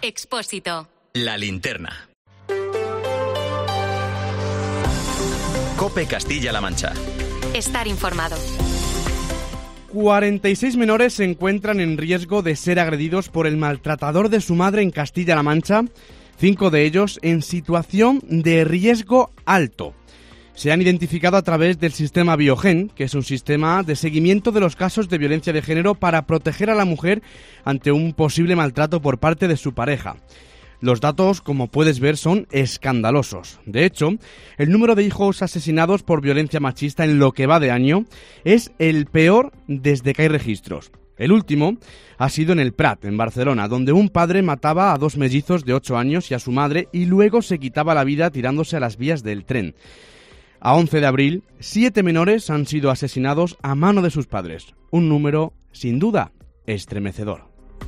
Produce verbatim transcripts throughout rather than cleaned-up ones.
Expósito. La linterna. COPE Castilla-La Mancha. Estar informado. cuarenta y seis menores se encuentran en riesgo de ser agredidos por el maltratador de su madre en Castilla-La Mancha, cinco de ellos en situación de riesgo alto. Se han identificado a través del sistema Biogen, que es un sistema de seguimiento de los casos de violencia de género para proteger a la mujer ante un posible maltrato por parte de su pareja. Los datos, como puedes ver, son escandalosos. De hecho, el número de hijos asesinados por violencia machista en lo que va de año es el peor desde que hay registros. El último ha sido en el Prat, en Barcelona, donde un padre mataba a dos mellizos de ocho años y a su madre y luego se quitaba la vida tirándose a las vías del tren. A once de abril, siete menores han sido asesinados a mano de sus padres. Un número, sin duda, estremecedor.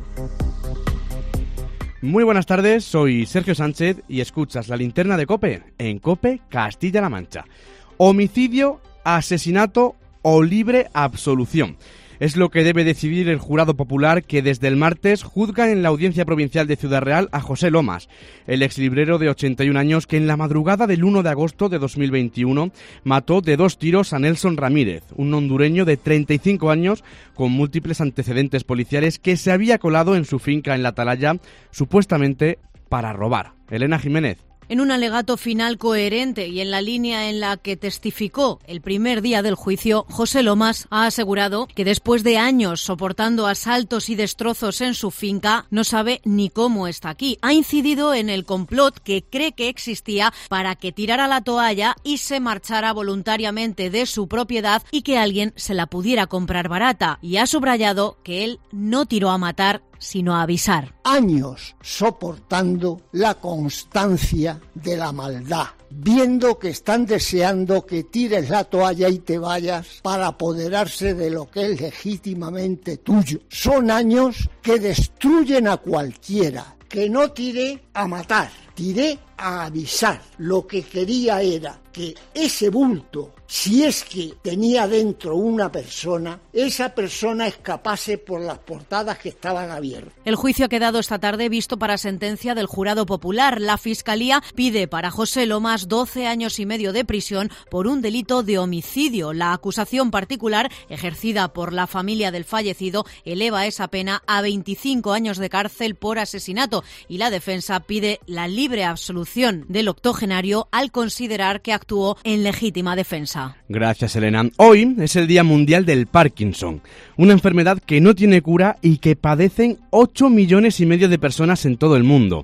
Muy buenas tardes, soy Sergio Sánchez y escuchas la linterna de COPE en COPE Castilla-La Mancha. Homicidio, asesinato o libre absolución. Es lo que debe decidir el jurado popular que desde el martes juzga en la Audiencia Provincial de Ciudad Real a José Lomas, el exlibrero de ochenta y un años que en la madrugada del uno de agosto de dos mil veintiuno mató de dos tiros a Nelson Ramírez, un hondureño de treinta y cinco años con múltiples antecedentes policiales que se había colado en su finca en La Atalaya, supuestamente para robar. Elena Jiménez. En un alegato final coherente y en la línea en la que testificó el primer día del juicio, José Lomas ha asegurado que después de años soportando asaltos y destrozos en su finca, no sabe ni cómo está aquí. Ha incidido en el complot que cree que existía para que tirara la toalla y se marchara voluntariamente de su propiedad y que alguien se la pudiera comprar barata. Y ha subrayado que él no tiró a matar, sino a avisar. Años soportando la constancia de la maldad, viendo que están deseando que tires la toalla y te vayas para apoderarse de lo que es legítimamente tuyo. Son años que destruyen a cualquiera. Que no tiré a matar, tiré a avisar. Lo que quería era que ese bulto, si es que tenía dentro una persona, esa persona escapase por las portadas que estaban abiertas. El juicio ha quedado esta tarde visto para sentencia del jurado popular. La Fiscalía pide para José Lomas doce años y medio de prisión por un delito de homicidio. La acusación particular, ejercida por la familia del fallecido, eleva esa pena a veinticinco años de cárcel por asesinato y la defensa pide la libre absolución del octogenario al considerar que actuó en legítima defensa. Gracias, Elena. Hoy es el Día Mundial del Parkinson, una enfermedad que no tiene cura y que padecen ocho millones y medio de personas en todo el mundo.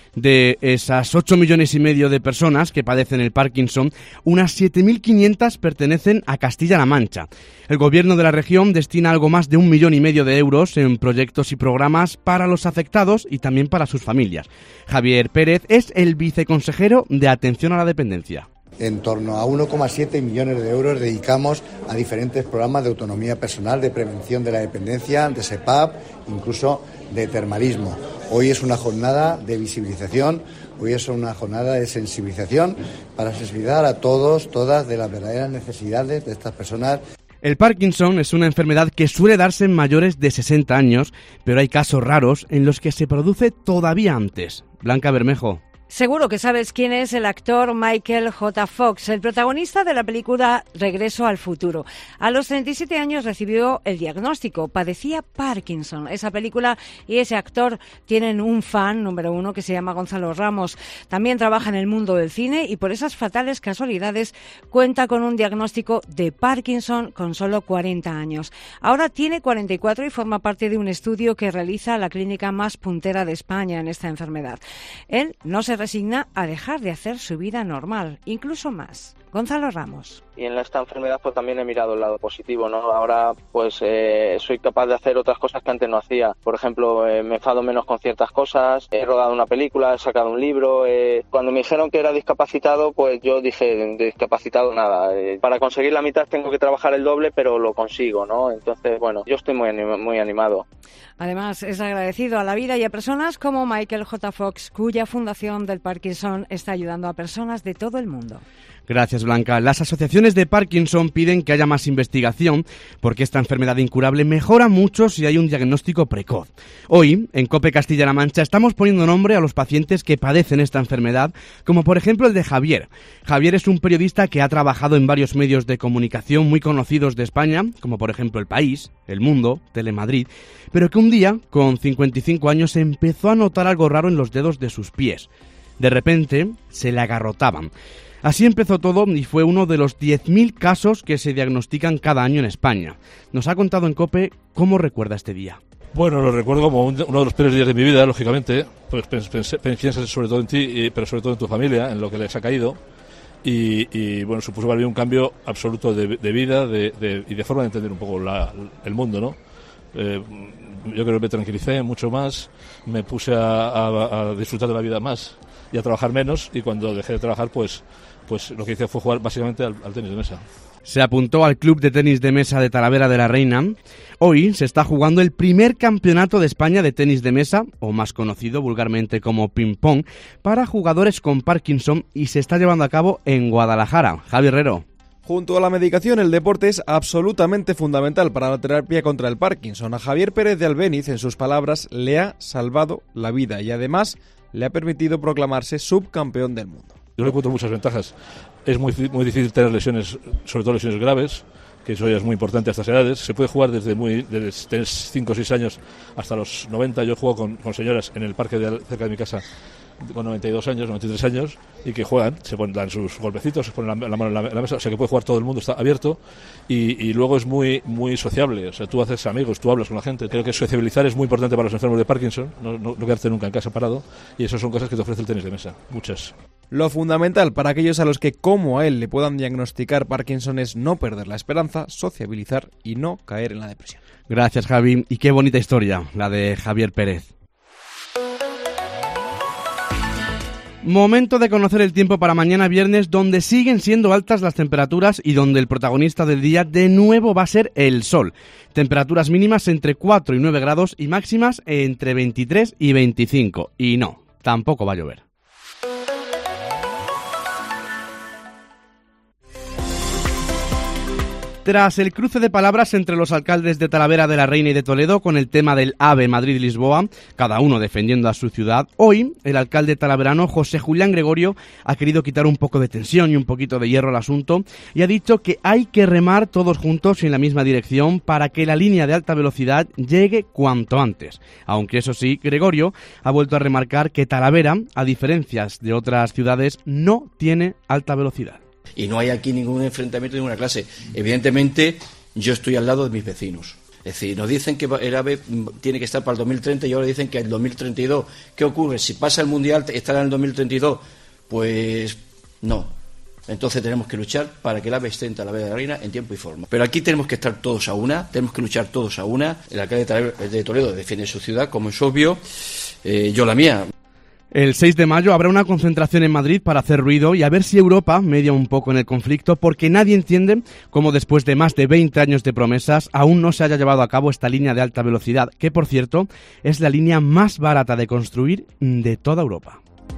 De esas ocho millones y medio de personas que padecen el Parkinson, unas siete mil quinientas pertenecen a Castilla-La Mancha. El gobierno de la región destina algo más de un millón y medio de euros en proyectos y programas para los afectados y también para sus familias. Javier Pérez es el viceconsejero de Atención a la Dependencia. En torno a uno coma siete millones de euros dedicamos a diferentes programas de autonomía personal, de prevención de la dependencia, de S E P A P, incluso de termalismo. Hoy es una jornada de visibilización, hoy es una jornada de sensibilización para sensibilizar a todos, todas, de las verdaderas necesidades de estas personas. El Parkinson es una enfermedad que suele darse en mayores de sesenta años, pero hay casos raros en los que se produce todavía antes. Blanca Bermejo. Seguro que sabes quién es el actor Michael J. Fox, el protagonista de la película Regreso al futuro. A los treinta y siete años recibió el diagnóstico, padecía Parkinson. Esa película y ese actor tienen un fan número uno que se llama Gonzalo Ramos. También trabaja en el mundo del cine y por esas fatales casualidades cuenta con un diagnóstico de Parkinson con solo cuarenta años. Ahora tiene cuarenta y cuatro y forma parte de un estudio que realiza la clínica más puntera de España en esta enfermedad. Él no se resigna a dejar de hacer su vida normal, incluso más. Gonzalo Ramos. Y en esta enfermedad pues también he mirado el lado positivo, ¿no? Ahora pues eh, soy capaz de hacer otras cosas que antes no hacía. Por ejemplo, eh, me enfado menos con ciertas cosas, he rodado una película, he sacado un libro. Eh, cuando me dijeron que era discapacitado, pues yo dije, discapacitado nada. Eh, para conseguir la mitad tengo que trabajar el doble, pero lo consigo, ¿no? Entonces, bueno, yo estoy muy, anim- muy animado. Además, es agradecido a la vida y a personas como Michael J. Fox, cuya Fundación del Parkinson está ayudando a personas de todo el mundo. Gracias, Blanca. Las asociaciones de Parkinson piden que haya más investigación porque esta enfermedad incurable mejora mucho si hay un diagnóstico precoz. Hoy, en COPE Castilla-La Mancha, estamos poniendo nombre a los pacientes que padecen esta enfermedad, como por ejemplo el de Javier. Javier es un periodista que ha trabajado en varios medios de comunicación muy conocidos de España, como por ejemplo El País, El Mundo, Telemadrid, pero que un día, con cincuenta y cinco años, empezó a notar algo raro en los dedos de sus pies. De repente, se le agarrotaban. Así empezó todo y fue uno de los diez mil casos que se diagnostican cada año en España. Nos ha contado en COPE cómo recuerda este día. Bueno, lo recuerdo como un, uno de los peores días de mi vida, lógicamente, pues piensas sobre todo en ti, pero sobre todo en tu familia, en lo que les ha caído, y, y bueno, supuso para mí un cambio absoluto de, de vida de, de, y de forma de entender un poco la, el mundo, ¿no? Eh, yo creo que me tranquilicé mucho más, me puse a, a, a disfrutar de la vida más y a trabajar menos, y cuando dejé de trabajar, pues pues lo que hice fue jugar básicamente al, al tenis de mesa. Se apuntó al Club de Tenis de Mesa de Talavera de la Reina. Hoy se está jugando el primer campeonato de España de tenis de mesa, o más conocido vulgarmente como ping-pong, para jugadores con Parkinson, y se está llevando a cabo en Guadalajara. Javi Herrero. Junto a la medicación, el deporte es absolutamente fundamental para la terapia contra el Parkinson. A Javier Pérez de Albéniz, en sus palabras, le ha salvado la vida y además le ha permitido proclamarse subcampeón del mundo. Yo le encuentro muchas ventajas. Es muy, muy difícil tener lesiones, sobre todo lesiones graves, que eso ya es muy importante a estas edades. Se puede jugar desde muy desde cinco o seis años hasta los noventa. Yo juego con, con señoras en el parque de, cerca de mi casa con noventa y dos años, noventa y tres años, y que juegan, se ponen, dan sus golpecitos, se ponen la, la mano en la, en la mesa, o sea que puede jugar todo el mundo, está abierto, y, y luego es muy muy sociable, o sea, tú haces amigos, tú hablas con la gente. Creo que sociabilizar es muy importante para los enfermos de Parkinson, no, no, no quedarte nunca en casa parado, y eso son cosas que te ofrece el tenis de mesa, muchas. Lo fundamental para aquellos a los que, como a él, le puedan diagnosticar Parkinson es no perder la esperanza, sociabilizar y no caer en la depresión. Gracias, Javi, y qué bonita historia, la de Javier Pérez. Momento de conocer el tiempo para mañana viernes, donde siguen siendo altas las temperaturas y donde el protagonista del día de nuevo va a ser el sol. Temperaturas mínimas entre cuatro y nueve grados y máximas entre veintitrés y veinticinco. Y no, tampoco va a llover. Tras el cruce de palabras entre los alcaldes de Talavera de la Reina y de Toledo con el tema del AVE Madrid-Lisboa, cada uno defendiendo a su ciudad, hoy el alcalde talaverano José Julián Gregorio ha querido quitar un poco de tensión y un poquito de hierro al asunto y ha dicho que hay que remar todos juntos en la misma dirección para que la línea de alta velocidad llegue cuanto antes. Aunque eso sí, Gregorio ha vuelto a remarcar que Talavera, a diferencia de otras ciudades, no tiene alta velocidad. Y no hay aquí ningún enfrentamiento de ninguna clase. Evidentemente, yo estoy al lado de mis vecinos. Es decir, nos dicen que el AVE tiene que estar para el dos mil treinta y ahora dicen que el dos mil treinta y dos. ¿Qué ocurre? Si pasa el Mundial, ¿estará en el dos mil treinta y dos? Pues no. Entonces tenemos que luchar para que el AVE esté en Talavera de la Reina en tiempo y forma. Pero aquí tenemos que estar todos a una, tenemos que luchar todos a una. El alcalde de Toledo defiende su ciudad, como es obvio, eh, yo la mía. El seis de mayo habrá una concentración en Madrid para hacer ruido y a ver si Europa media un poco en el conflicto, porque nadie entiende cómo después de más de veinte años de promesas aún no se haya llevado a cabo esta línea de alta velocidad, que por cierto es la línea más barata de construir de toda Europa.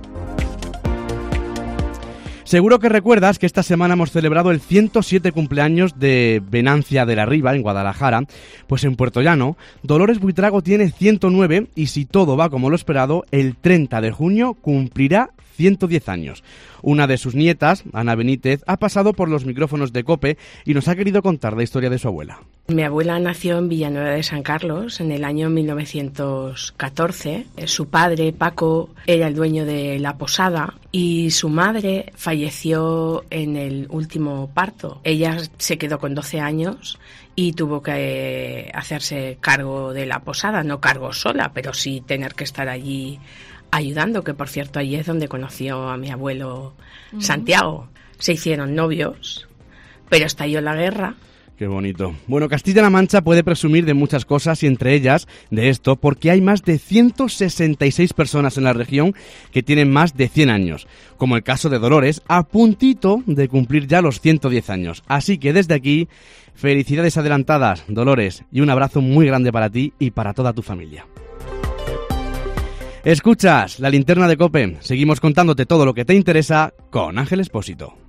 Seguro que recuerdas que esta semana hemos celebrado el ciento siete cumpleaños de Venancia de la Riva, en Guadalajara. Pues en Puerto Llano, Dolores Buitrago tiene ciento nueve y si todo va como lo esperado, el treinta de junio cumplirá ciento diez años. Una de sus nietas, Ana Benítez, ha pasado por los micrófonos de COPE y nos ha querido contar la historia de su abuela. Mi abuela nació en Villanueva de San Carlos en el año mil novecientos catorce. Su padre, Paco, era el dueño de la posada y su madre falleció en el último parto. Ella se quedó con doce años y tuvo que hacerse cargo de la posada, no cargo sola, pero sí tener que estar allí ayudando, que por cierto allí es donde conoció a mi abuelo uh-huh. Santiago. Se hicieron novios, pero estalló la guerra. Qué bonito. Bueno, Castilla-La Mancha puede presumir de muchas cosas y entre ellas de esto porque hay más de ciento sesenta y seis personas en la región que tienen más de cien años, como el caso de Dolores, a puntito de cumplir ya los ciento diez años. Así que desde aquí, felicidades adelantadas, Dolores, y un abrazo muy grande para ti y para toda tu familia. Escuchas la linterna de COPE. Seguimos contándote todo lo que te interesa con Ángel Expósito.